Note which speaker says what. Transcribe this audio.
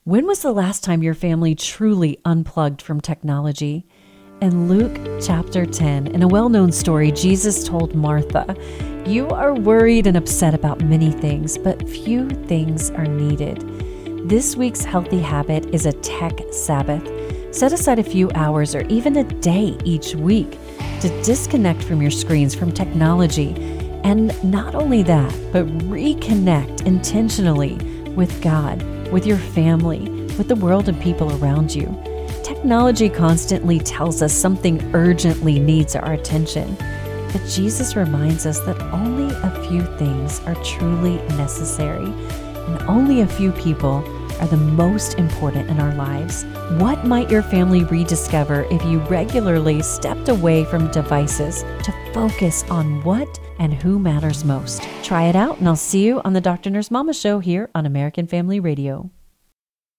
Speaker 1: When was the last time your family truly unplugged from technology? In Luke chapter 10, in a well-known story, Jesus told Martha, "You are worried and upset about many things, but few things are needed." This week's healthy habit is a tech Sabbath. Set aside a few hours or even a day each week to disconnect from your screens, from technology. And not only that, but reconnect intentionally with God, with your family, with the world and people around you. Technology constantly tells us something urgently needs our attention, but Jesus reminds us that only a few things are truly necessary, and only a few people are the most important in our lives. What might your family rediscover if you regularly stepped away from devices to focus on what and who matters most? Try it out, and I'll see you on the Dr. Nurse Mama Show here on American Family Radio.